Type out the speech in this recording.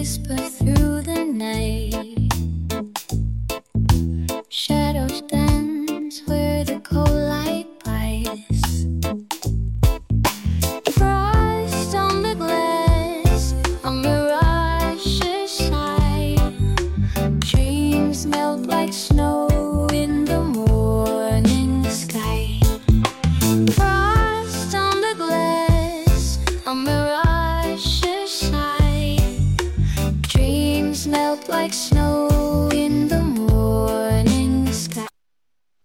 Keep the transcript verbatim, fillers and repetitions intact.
whisper through the night. Shadows dance where the cold light bites. Frost on the glass, a mirage's sight. Dreams melt like snow in the morning sky. Frost on the glass, a mirage's sight. Dreams melt like snow